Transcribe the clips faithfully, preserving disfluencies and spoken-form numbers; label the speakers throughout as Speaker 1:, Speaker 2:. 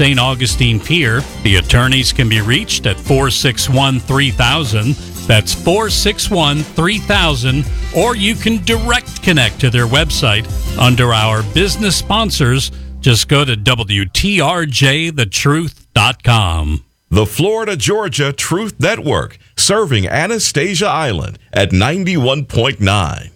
Speaker 1: Saint Augustine Pier. The attorneys can be reached at four six one, three thousand. That's four six one, three thousand. Or you can direct connect to their website under our business sponsors. Just go to W T R J the truth dot com.
Speaker 2: The Florida Georgia Truth Network, serving Anastasia Island at ninety-one point nine.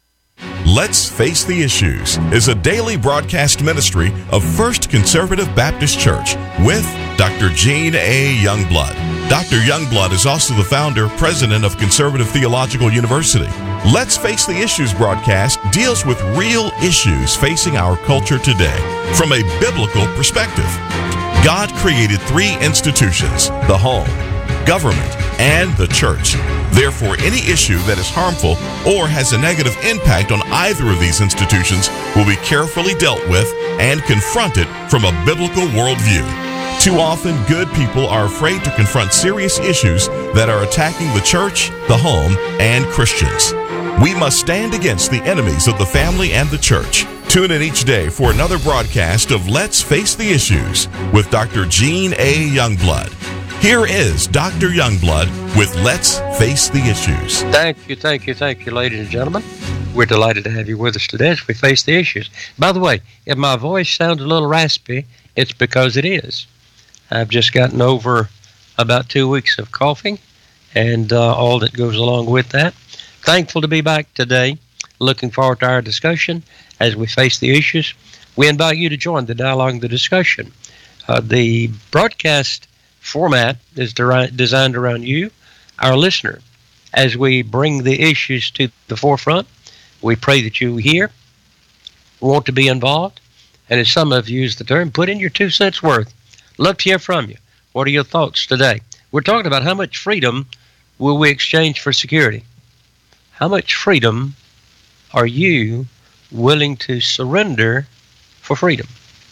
Speaker 2: Let's Face the Issues is a daily broadcast ministry of First Conservative Baptist Church with Doctor Gene A. Youngblood. Doctor Youngblood is also the founder, president of Conservative Theological University. Let's Face the Issues broadcast deals with real issues facing our culture today from a biblical perspective. God created three institutions: the home, government, and the church. Therefore, any issue that is harmful or has a negative impact on either of these institutions will be carefully dealt with and confronted from a biblical worldview. Too often, good people are afraid to confront serious issues that are attacking the church, the home, and Christians. We must stand against the enemies of the family and the church. Tune in each day for another broadcast of Let's Face the Issues with Doctor Gene A. Youngblood. Here is Doctor Youngblood with Let's Face the Issues.
Speaker 3: Thank you, thank you, thank you, ladies and gentlemen. We're delighted to have you with us today as we face the issues. By the way, if my voice sounds a little raspy, it's because it is. I've just gotten over about two weeks of coughing and uh, all that goes along with that. Thankful to be back today. Looking forward to our discussion as we face the issues. We invite you to join the dialogue and the discussion. Uh, the broadcast format is de- designed around you, our listener. As we bring the issues to the forefront, we pray that you hear, want to be involved, and as some have used the term, put in your two cents worth. Love to hear from you. What are your thoughts today? We're talking about how much freedom will we exchange for security? How much freedom are you willing to surrender for freedom?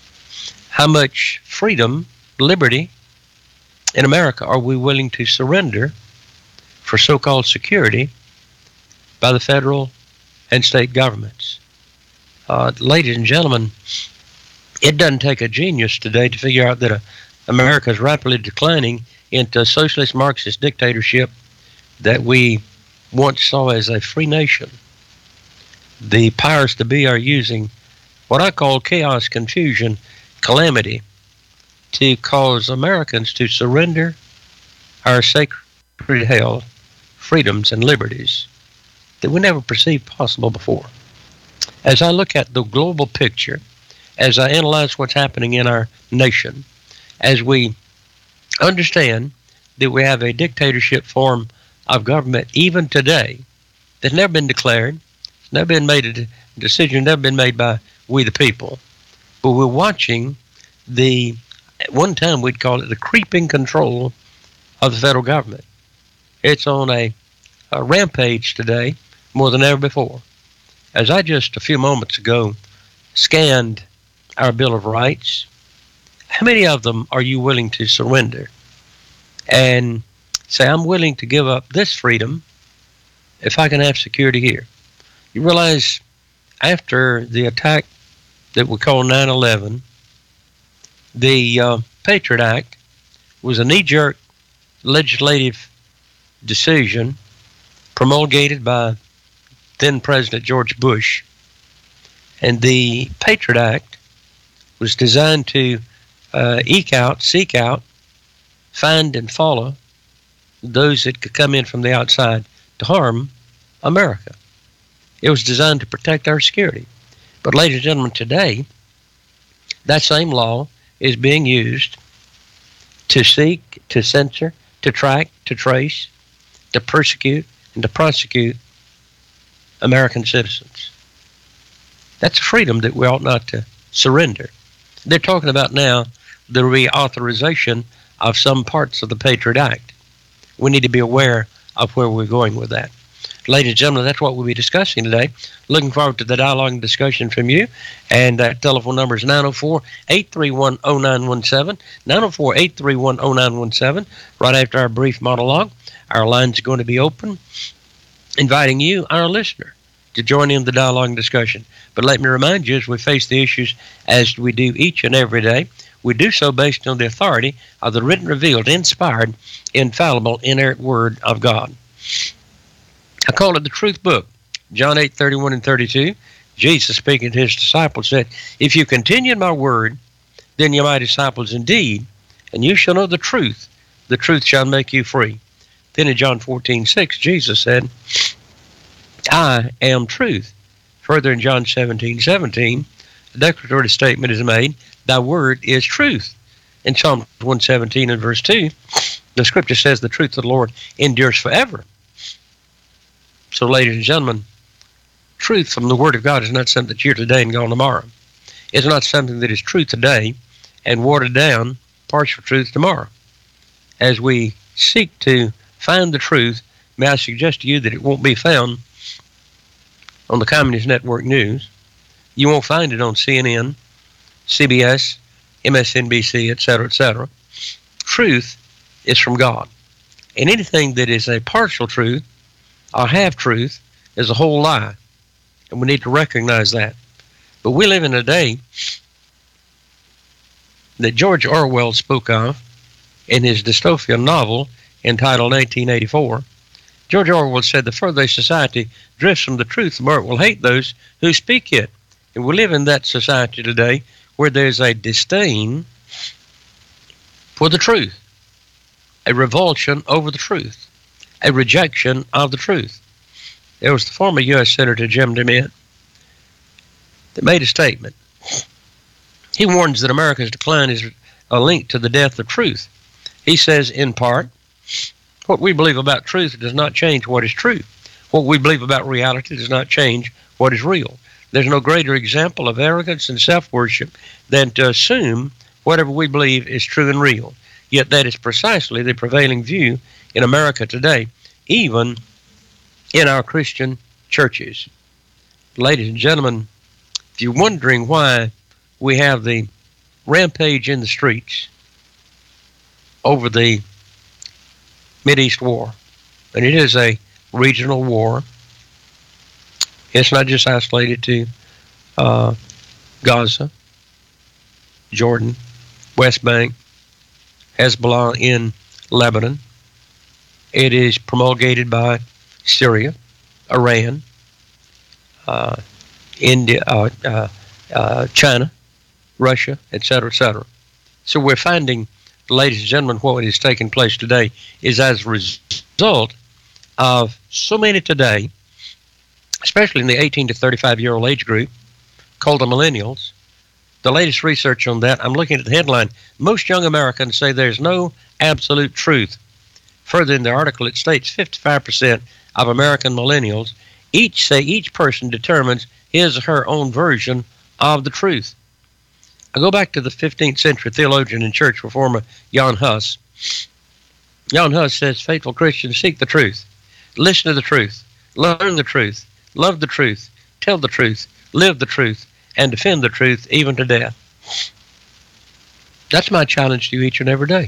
Speaker 3: How much freedom, liberty, in America are we willing to surrender for so-called security by the federal and state governments? Uh, ladies and gentlemen, it doesn't take a genius today to figure out that uh, America is rapidly declining into a socialist Marxist dictatorship that we once saw as a free nation. The powers to be are using what I call chaos, confusion, calamity to cause Americans to surrender our sacred held freedoms and liberties that we never perceived possible before. As I look at the global picture, as I analyze what's happening in our nation, as we understand that we have a dictatorship form of government even today that's never been declared, never been made a decision, never been made by we the people, but we're watching the, at one time we'd call it the creeping control of the federal government. It's on a, a rampage today more than ever before. As I just a few moments ago scanned our Bill of Rights, how many of them are you willing to surrender and say, I'm willing to give up this freedom if I can have security here? You realize after the attack that we call nine eleven, the uh, Patriot Act was a knee-jerk legislative decision promulgated by then President George Bush. And the Patriot Act was designed to uh, eke out, seek out, find and follow those that could come in from the outside to harm America. It was designed to protect our security. But ladies and gentlemen, today, that same law is being used to seek, to censor, to track, to trace, to persecute, and to prosecute American citizens. That's a freedom that we ought not to surrender. They're talking about now the reauthorization of some parts of the Patriot Act. We need to be aware of where we're going with that. Ladies and gentlemen, that's what we'll be discussing today. Looking forward to the dialogue and discussion from you. And that telephone number is nine oh four, eight three one, oh nine one seven, nine oh four, eight three one, oh nine one seven. Right after our brief monologue, our line's going to be open, inviting you, our listener, to join in the dialogue and discussion. But let me remind you, as we face the issues as we do each and every day, We do so based on the authority of the written, revealed, inspired, infallible, inerrant Word of God. I call it the truth book. John eight, thirty-one and thirty-two, Jesus speaking to his disciples said, if you continue in my word, then you're my disciples indeed, and you shall know the truth. The truth shall make you free. Then in John fourteen, six, Jesus said, I am truth. Further in John seventeen, seventeen, a declaratory statement is made, thy word is truth. In Psalm one seventeen and verse two, the scripture says the truth of the Lord endures forever. So, ladies and gentlemen, truth from the Word of God is not something that's here today and gone tomorrow. It's not something that is true today and watered down, partial truth tomorrow. As we seek to find the truth, may I suggest to you that it won't be found on the Communist Network News. You won't find it on C N N, C B S, M S N B C, et cetera, et cetera. Truth is from God. And anything that is a partial truth or half-truth is a whole lie. And we need to recognize that. But we live in a day that George Orwell spoke of in his dystopian novel entitled nineteen eighty-four. George Orwell said, the further a society drifts from the truth, the more it will hate those who speak it. And we live in that society today where there's a disdain for the truth, a revulsion over the truth, a rejection of the truth. There was the former U S Senator Jim DeMint that made a statement. He warns that America's decline is a link to the death of truth. He says, in part, what we believe about truth does not change what is true. What we believe about reality does not change what is real. There's no greater example of arrogance and self-worship than to assume whatever we believe is true and real. Yet that is precisely the prevailing view in America today, even in our Christian churches. Ladies and gentlemen, if you're wondering why we have the rampage in the streets over the Mideast war, and it is a regional war, it's not just isolated to uh, Gaza, Jordan, West Bank, Hezbollah in Lebanon. It is promulgated by Syria, Iran, uh, India, uh, uh, uh, China, Russia, et cetera, et cetera. So we're finding, ladies and gentlemen, what is taking place today is as a result of so many today, especially in the eighteen to thirty-five year old age group, called the millennials. The latest research on that, I'm looking at the headline, most young Americans say there's no absolute truth. Further in the article, it states fifty-five percent of American millennials each say each person determines his or her own version of the truth. I go back to the fifteenth century theologian and church reformer Jan Hus. Jan Hus says, faithful Christians seek the truth, listen to the truth, learn the truth, love the truth, tell the truth, live the truth, and defend the truth even to death. That's my challenge to you each and every day.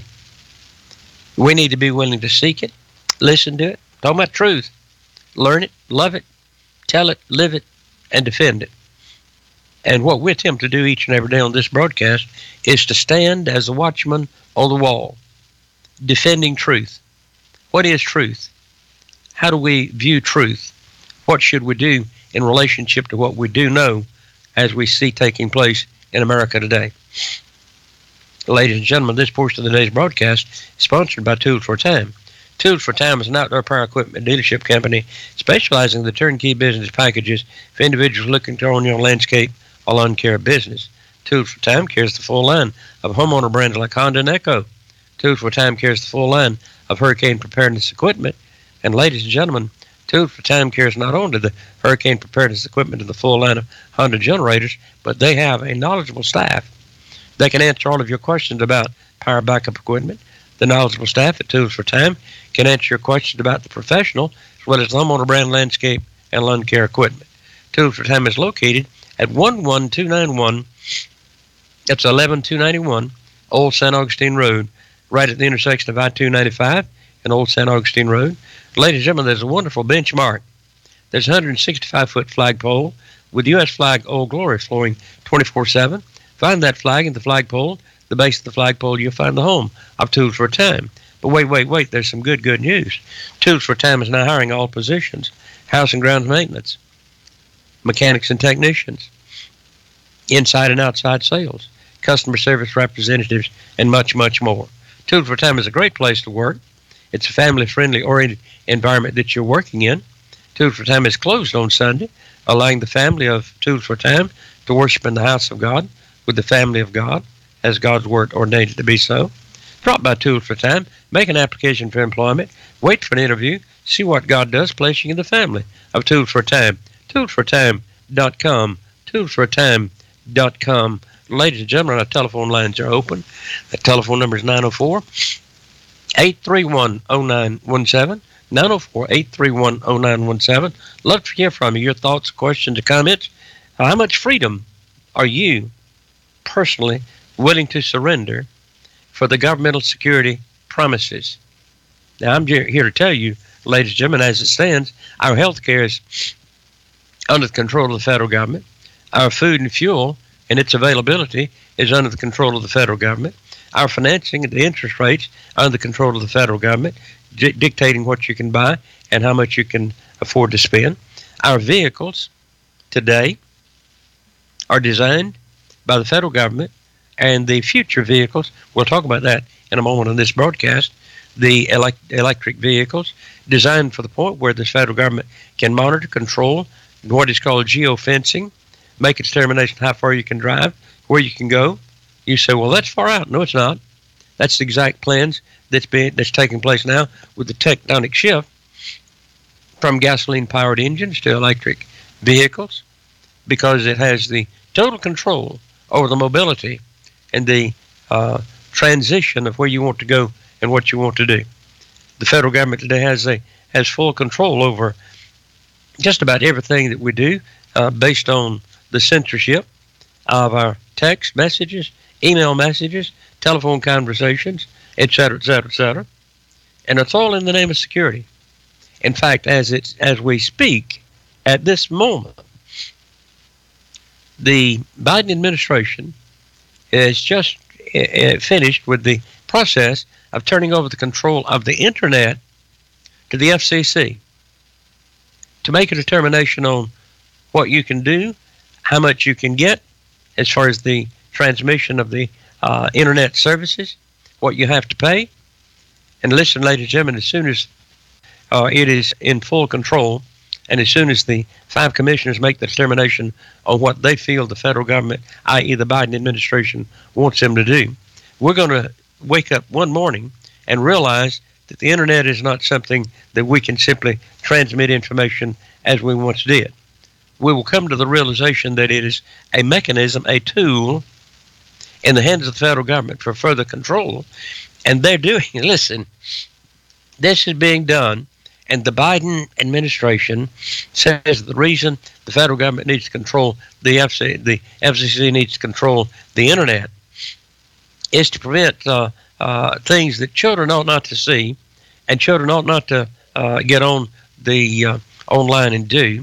Speaker 3: We need to be willing to seek it, listen to it, talk about truth, learn it, love it, tell it, live it, and defend it. And what we attempt to do each and every day on this broadcast is to stand as a watchman on the wall, defending truth. What is truth? How do we view truth? What should we do in relationship to what we do know as we see taking place in America today? Ladies and gentlemen, this portion of the day's broadcast is sponsored by Tools for Time. Tools for Time is an outdoor power equipment dealership company specializing in the turnkey business packages for individuals looking to own your landscape or lawn care business. Tools for Time carries the full line of homeowner brands like Honda and Echo. Tools for Time carries the full line of hurricane preparedness equipment. And ladies and gentlemen, Tools for Time carries not only the hurricane preparedness equipment and the full line of Honda generators, but they have a knowledgeable staff. They can answer all of your questions about power backup equipment. The knowledgeable staff at Tools for Time can answer your questions about the professional as well as homeowner brand landscape and lawn care equipment. Tools for Time is located at one one two nine one, that's eleven two ninety-one Old San Augustine Road, right at the intersection of I two ninety-five and Old San Augustine Road. Ladies and gentlemen, there's a wonderful benchmark. There's a one hundred sixty-five foot flagpole with U S flag Old Glory flowing twenty-four seven. Find that flag in the flagpole, the base of the flagpole, you'll find the home of Tools for a Time. But wait, wait, wait, there's some good, good news. Tools for a Time is now hiring all positions: house and grounds maintenance, mechanics and technicians, inside and outside sales, customer service representatives, and much, much more. Tools for a Time is a great place to work. It's a family-friendly oriented environment that you're working in. Tools for a Time is closed on Sunday, allowing the family of Tools for a Time to worship in the house of God with the family of God, as God's word ordained it to be so. Drop by Tools for a Time, make an application for employment, wait for an interview, see what God does, placing in the family of Tools for a Time. tools for a time dot com, tools for a time dot com. Ladies and gentlemen, our telephone lines are open. The telephone number is nine oh four, eight three one, oh nine one seven, nine oh four, eight three one, oh nine one seven. Love to hear from you, your thoughts, questions, or comments. Uh, how much freedom are you personally willing to surrender for the governmental security promises? Now, I'm here to tell you, ladies and gentlemen, as it stands, our health care is under the control of the federal government. Our food and fuel and its availability is under the control of the federal government. Our financing and the interest rates are under the control of the federal government, di- dictating what you can buy and how much you can afford to spend. Our vehicles today are designed by the federal government, and the future vehicles, we'll talk about that in a moment on this broadcast, the elect- electric vehicles designed for the point where the federal government can monitor, control what is called geofencing, make a determination how far you can drive, where you can go. You say, well, that's far out. No, it's not. That's the exact plans that's being that's taking place now with the tectonic shift from gasoline-powered engines to electric vehicles, because it has the total control over the mobility and the uh, transition of where you want to go and what you want to do. The federal government today has a has full control over just about everything that we do, uh, based on the censorship of our text messages, email messages, telephone conversations, et cetera, et cetera, et cetera. And it's all in the name of security. In fact, as it's as we speak at this moment, the Biden administration is just uh, finished with the process of turning over the control of the internet to the F C C to make a determination on what you can do, how much you can get as far as the transmission of the uh, internet services, what you have to pay. And listen, ladies and gentlemen, as soon as uh, it is in full control, and as soon as the five commissioners make the determination on what they feel the federal government, that is the Biden administration, wants them to do, we're going to wake up one morning and realize that the internet is not something that we can simply transmit information as we once did. We will come to the realization that it is a mechanism, a tool in the hands of the federal government for further control. And they're doing, listen, this is being done, and the Biden administration says the reason the federal government needs to control the F C C, the F C C needs to control the internet, is to prevent uh, uh, things that children ought not to see, and children ought not to uh, get on the uh, online and do.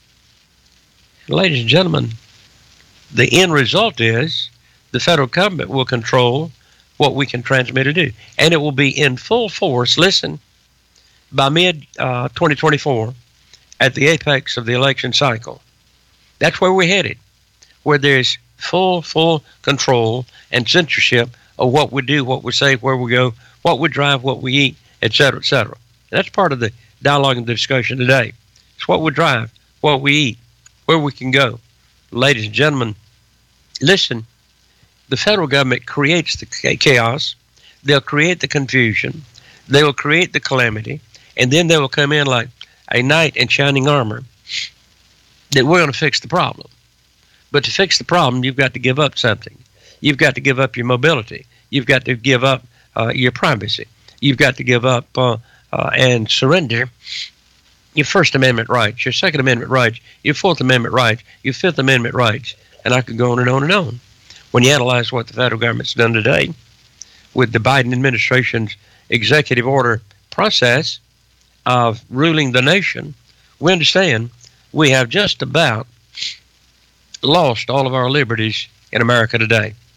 Speaker 3: Ladies and gentlemen, the end result is the federal government will control what we can transmit or do, and it will be in full force. Listen, by mid uh, twenty twenty-four, at the apex of the election cycle. That's where we're headed, where there's full, full control and censorship of what we do, what we say, where we go, what we drive, what we eat, et cetera, et cetera. That's part of the dialogue and the discussion today. It's what we drive, what we eat, where we can go. Ladies and gentlemen, listen, the federal government creates the chaos. They'll create the confusion. They will create the calamity. And then they will come in like a knight in shining armor that we're going to fix the problem. But to fix the problem, you've got to give up something. You've got to give up your mobility. You've got to give up uh, your privacy. You've got to give up uh, uh, and surrender your First Amendment rights, your Second Amendment rights, your Fourth Amendment rights, your Fifth Amendment rights, and I could go on and on and on. When you analyze what the federal government's done today with the Biden administration's executive order process of ruling the nation, we understand we have just about lost all of our liberties in America today.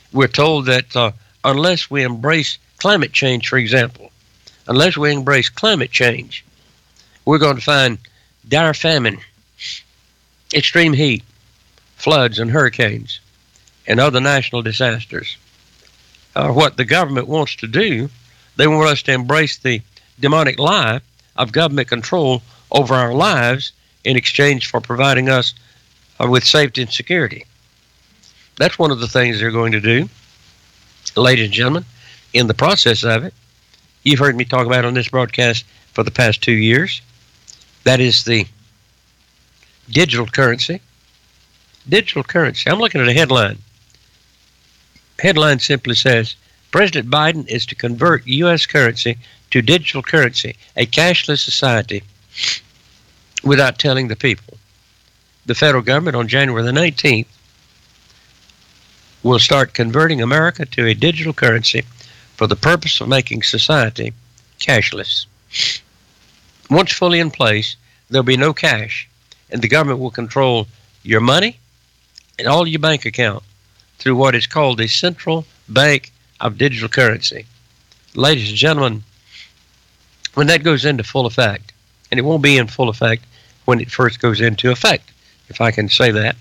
Speaker 3: We're told that uh, unless we embrace climate change, for example, unless we embrace climate change, we're going to find dire famine, extreme heat, floods and hurricanes, and other national disasters. Uh, what the government wants to do, they want us to embrace the demonic lie of government control over our lives in exchange for providing us uh, with safety and security. That's one of the things they're going to do, ladies and gentlemen. In the process of it, you've heard me talk about on this broadcast for the past two years. That is the digital currency. Digital currency. I'm looking at a headline. Headline simply says, President Biden is to convert U S currency to digital currency, a cashless society, without telling the people. The federal government on January the nineteenth will start converting America to a digital currency for the purpose of making society cashless. Once fully in place, there'll be no cash, and the government will control your money and all your bank account through what is called the Central Bank of Digital Currency. Ladies and gentlemen, when that goes into full effect, and it won't be in full effect when it first goes into effect, if I can say that,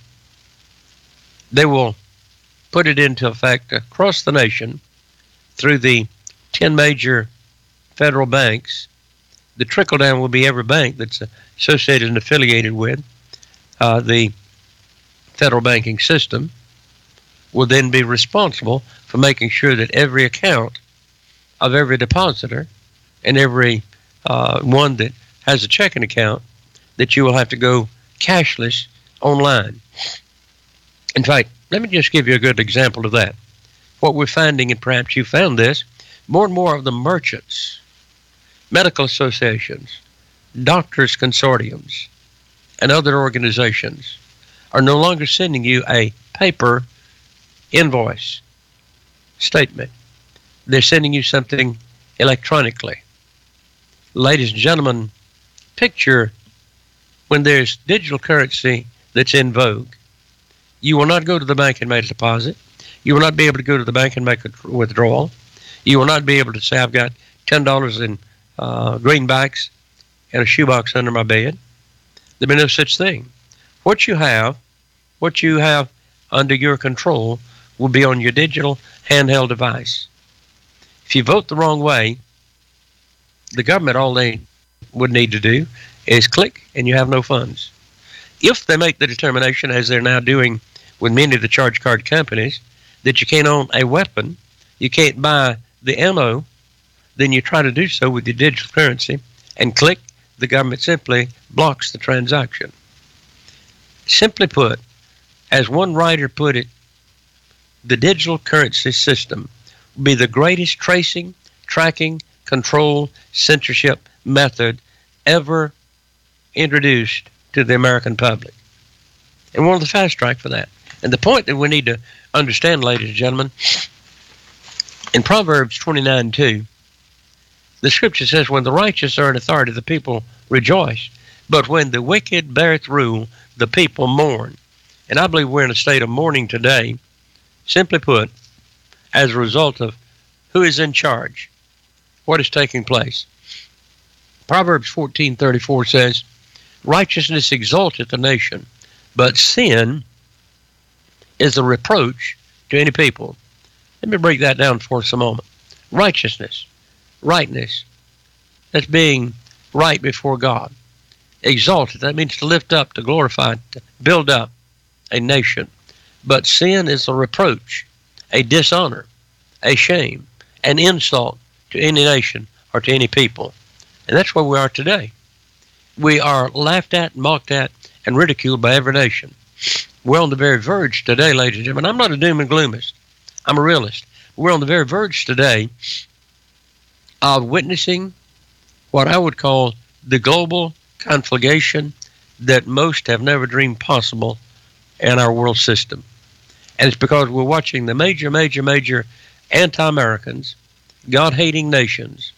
Speaker 3: they will put it into effect across the nation through the ten major federal banks. The trickle down will be every bank that's associated and affiliated with uh, the federal banking system will then be responsible for making sure that every account of every depositor and every uh, one that has a checking account, that you will have to go cashless online. In fact, let me just give you a good example of that. What we're finding, and perhaps you found this, more and more of the merchants, medical associations, doctors' consortiums, and other organizations are no longer sending you a paper invoice statement. They're sending you something electronically. Ladies and gentlemen, picture when there's digital currency that's in vogue. You will not go to the bank and make a deposit. You will not be able to go to the bank and make a withdrawal. You will not be able to say, I've got ten dollars in uh, greenbacks and a shoebox under my bed. There'll be no such thing. What you have, what you have under your control will be on your digital handheld device. If you vote the wrong way, the government, all they would need to do is click and you have no funds. If they make the determination, as they're now doing with many of the charge card companies, that you can't own a weapon, you can't buy the ammo, then you try to do so with your digital currency and click, the government simply blocks the transaction. Simply put, as one writer put it, the digital currency system will be the greatest tracing, tracking, control, censorship method ever introduced to the American public. And we're on the fast track for that. And the point that we need to understand, ladies and gentlemen, in Proverbs twenty-nine two, the scripture says, when the righteous are in authority, the people rejoice. But when the wicked beareth rule, the people mourn. And I believe we're in a state of mourning today, simply put, as a result of who is in charge, what is taking place. Proverbs fourteen thirty-four says, righteousness exalteth a nation, but sin is a reproach to any people. Let me break that down for us a moment. Righteousness, rightness, that's being right before God. Exalted, that means to lift up, to glorify, to build up a nation. But sin is a reproach, a dishonor, a shame, an insult to any nation or to any people. And that's where we are today. We are laughed at, mocked at, and ridiculed by every nation. We're on the very verge today, ladies and gentlemen. I'm not a doom and gloomist. I'm a realist. We're on the very verge today of witnessing what I would call the global conflagration that most have never dreamed possible in our world system. And it's because we're watching the major, major, major anti-Americans, God-hating nations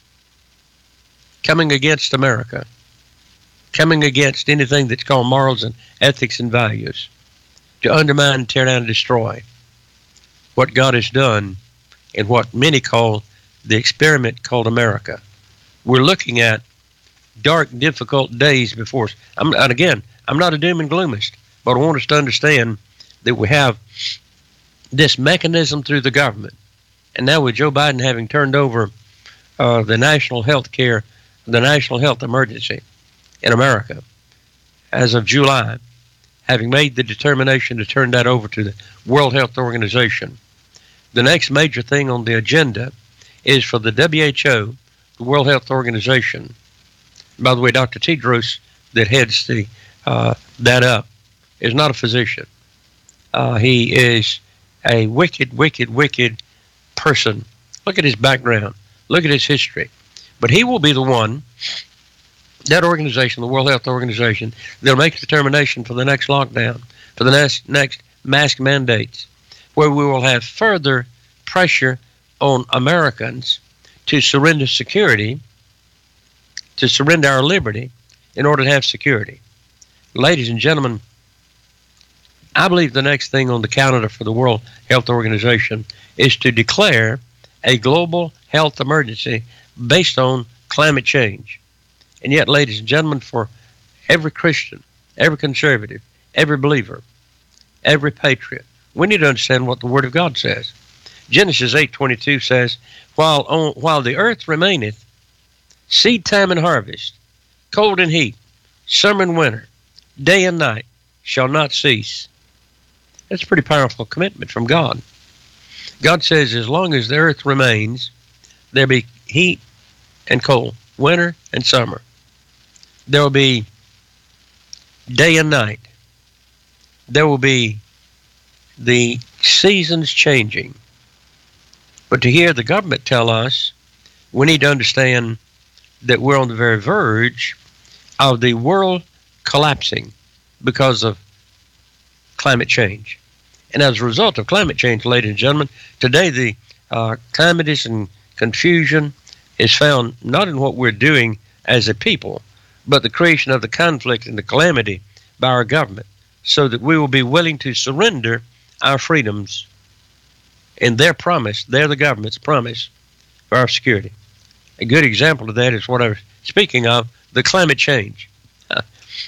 Speaker 3: coming against America, coming against anything that's called morals and ethics and values, to undermine, tear down, and destroy. what God has done in what many call the experiment called America. We're looking at dark, difficult days before us. I'm, and again, I'm not a doom and gloomist, but I want us to understand that we have this mechanism through the government. And now with Joe Biden having turned over uh, the national health care, the national health emergency in America as of July, having made the determination to turn that over to the World Health Organization, the next major thing on the agenda is for the W H O, the World Health Organization. By the way, Doctor Tedros, that heads the uh, that up, is not a physician. Uh, he is a wicked, wicked, wicked person. Look at his background. Look at his history. But he will be the one, that organization, the World Health Organization, they'll make a determination for the next lockdown, for the next, next mask mandates, where we will have further pressure on Americans to surrender security, to surrender our liberty in order to have security. Ladies and gentlemen, I believe the next thing on the calendar for the World Health Organization is to declare a global health emergency based on climate change. And yet, ladies and gentlemen, for every Christian, every conservative, every believer, every patriot, we need to understand what the Word of God says. Genesis eight twenty-two says, while, on, while the earth remaineth, seed time and harvest, cold and heat, summer and winter, day and night shall not cease. That's a pretty powerful commitment from God. God says as long as the earth remains, there be heat and cold, winter and summer. There will be day and night. There will be the seasons changing. But to hear the government tell us, we need to understand that we're on the very verge of the world collapsing because of climate change. And as a result of climate change, ladies and gentlemen, today the uh, calamity and confusion is found not in what we're doing as a people, but the creation of the conflict and the calamity by our government, so that we will be willing to surrender our freedoms in their promise, they're the government's promise for our security. A good example of that is what I was speaking of, the climate change. Uh,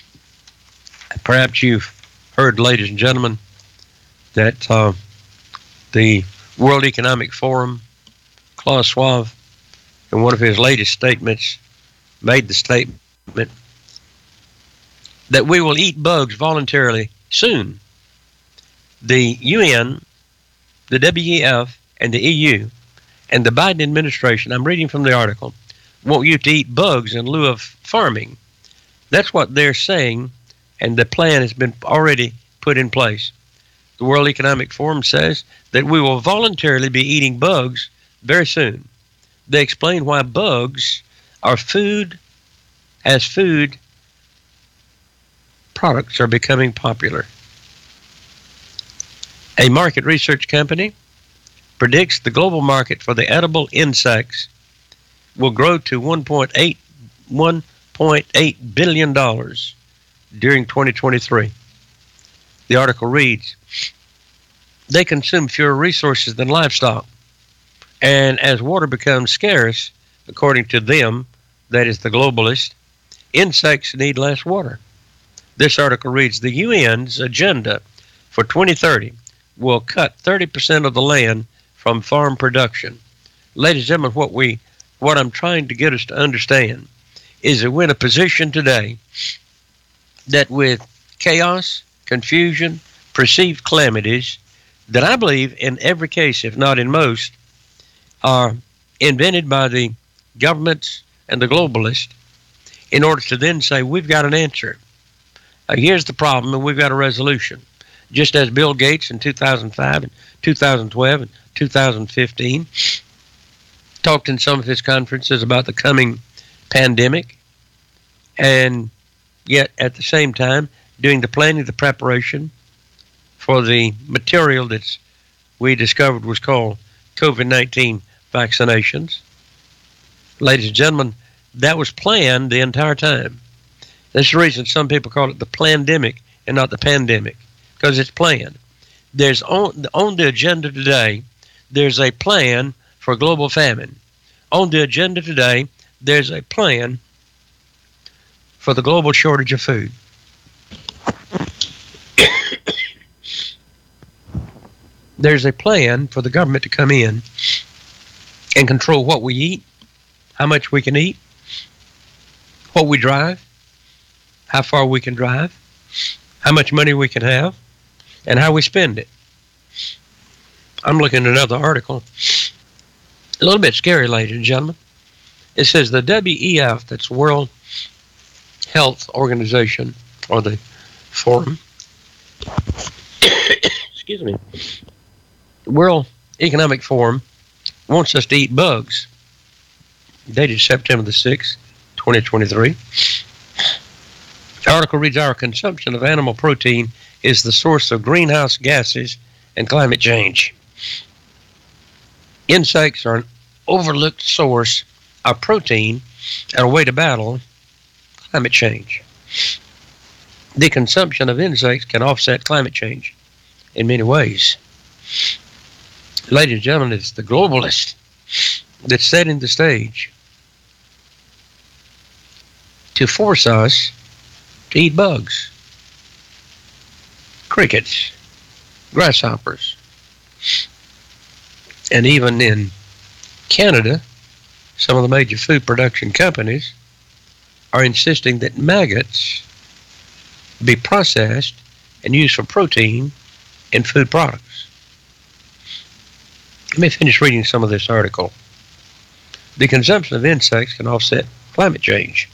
Speaker 3: perhaps you've heard, ladies and gentlemen, that uh, the World Economic Forum, Klaus Schwab, in one of his latest statements, made the statement that we will eat bugs voluntarily soon. The U N, the W E F, and the E U, and the Biden administration, I'm reading from the article, want you to eat bugs in lieu of farming. That's what they're saying, and the plan has been already put in place. The World Economic Forum says that we will voluntarily be eating bugs very soon. They explain why bugs are food, as food products are becoming popular. A market research company predicts the global market for the edible insects will grow to one point eight billion dollars during twenty twenty-three. The article reads, they consume fewer resources than livestock, and as water becomes scarce, according to them, that is the globalists, insects need less water. This article reads, the U N's agenda for twenty thirty will cut thirty percent of the land from farm production. Ladies and gentlemen, what we, what I'm trying to get us to understand is that we're in a position today that with chaos, confusion, perceived calamities, that I believe in every case, if not in most, are invented by the governments and the globalists in order to then say, we've got an answer. Uh, here's the problem, and we've got a resolution. Just as Bill Gates in two thousand five and two thousand twelve and two thousand fifteen talked in some of his conferences about the coming pandemic, and yet at the same time doing the planning, the preparation for the material that we discovered was called COVID nineteen vaccinations. Ladies and gentlemen, that was planned the entire time. That's the reason some people call it the plandemic and not the pandemic, because it's planned. There's on, on the agenda today, there's a plan for global famine. On the agenda today, there's a plan for the global shortage of food. There's a plan for the government to come in and control what we eat, how much we can eat, what we drive, how far we can drive, how much money we can have, and how we spend it. I'm looking at another article. A little bit scary, ladies and gentlemen. It says the W E F, that's World Health Organization, or the Forum, excuse me, World Economic Forum wants us to eat bugs. Dated September the sixth, twenty twenty-three. The article reads, our consumption of animal protein is the source of greenhouse gases and climate change. Insects are an overlooked source of protein and a way to battle climate change. The consumption of insects can offset climate change in many ways. Ladies and gentlemen, it's the globalists that's setting the stage to force us to eat bugs, crickets, grasshoppers. And even in Canada, some of the major food production companies are insisting that maggots be processed and used for protein in food products. Let me finish reading some of this article. The consumption of insects can offset climate change.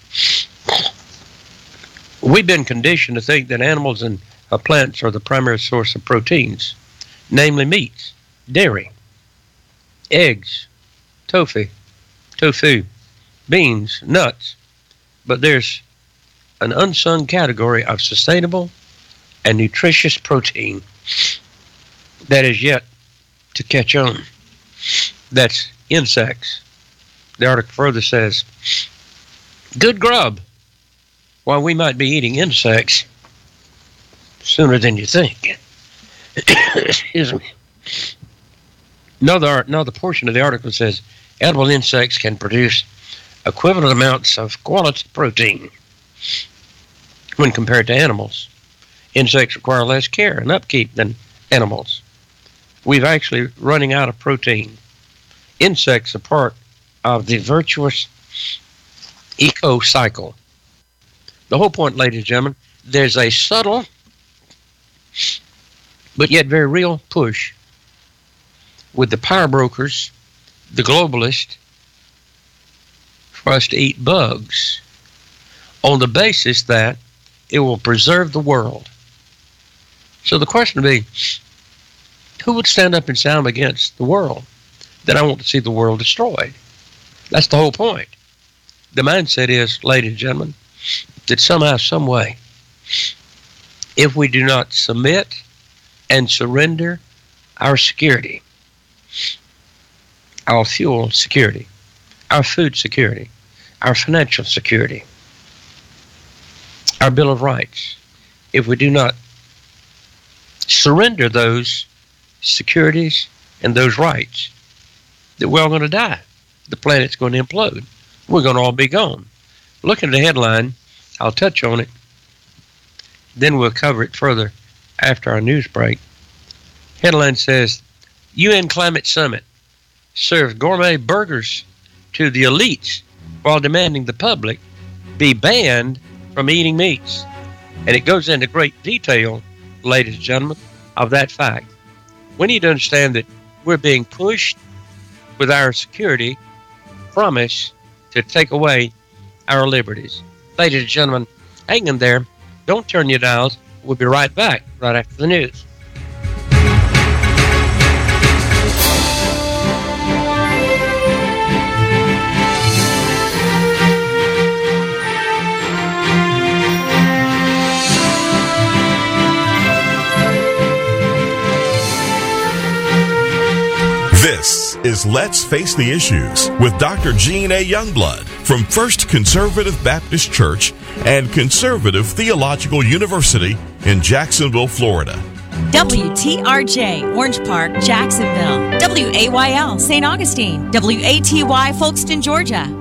Speaker 3: We've been conditioned to think that animals and uh, plants are the primary source of proteins, namely meats, dairy, eggs, tofu, tofu, beans, nuts. But there's an unsung category of sustainable and nutritious protein that is yet to catch on. That's insects. The article further says, good grub. While we might be eating insects sooner than you think. Excuse me. Another, another portion of the article says, edible insects can produce equivalent amounts of quality protein when compared to animals. Insects require less care and upkeep than animals. We've actually running out of protein. Insects are part of the virtuous eco cycle. The whole point, ladies and gentlemen, there's a subtle but yet very real push with the power brokers, the globalists, for us to eat bugs on the basis that it will preserve the world. So the question would be, who would stand up and say I'm against the world? That I want to see the world destroyed. That's the whole point. The mindset is, ladies and gentlemen, that somehow, some way, if we do not submit and surrender our security, our fuel security, our food security, our financial security, our Bill of Rights, if we do not surrender those securities and those rights, that we're all going to die. The planet's going to implode. We're going to all be gone. Look at the headline. I'll touch on it. Then we'll cover it further after our news break. Headline says, U N Climate Summit serves gourmet burgers to the elites while demanding the public be banned from eating meats. And it goes into great detail, ladies and gentlemen, of that fact. We need to understand that we're being pushed with our security promise to take away our liberties. Ladies and gentlemen, hang in there. Don't turn your dials. We'll be right back right after the news.
Speaker 2: This is Let's Face the Issues with Doctor Gene A. Youngblood from First Conservative Baptist Church and Conservative Theological University in Jacksonville, Florida.
Speaker 4: W T R J, Orange Park, Jacksonville. W A Y L, Saint Augustine. W A T Y, Folkston, Georgia.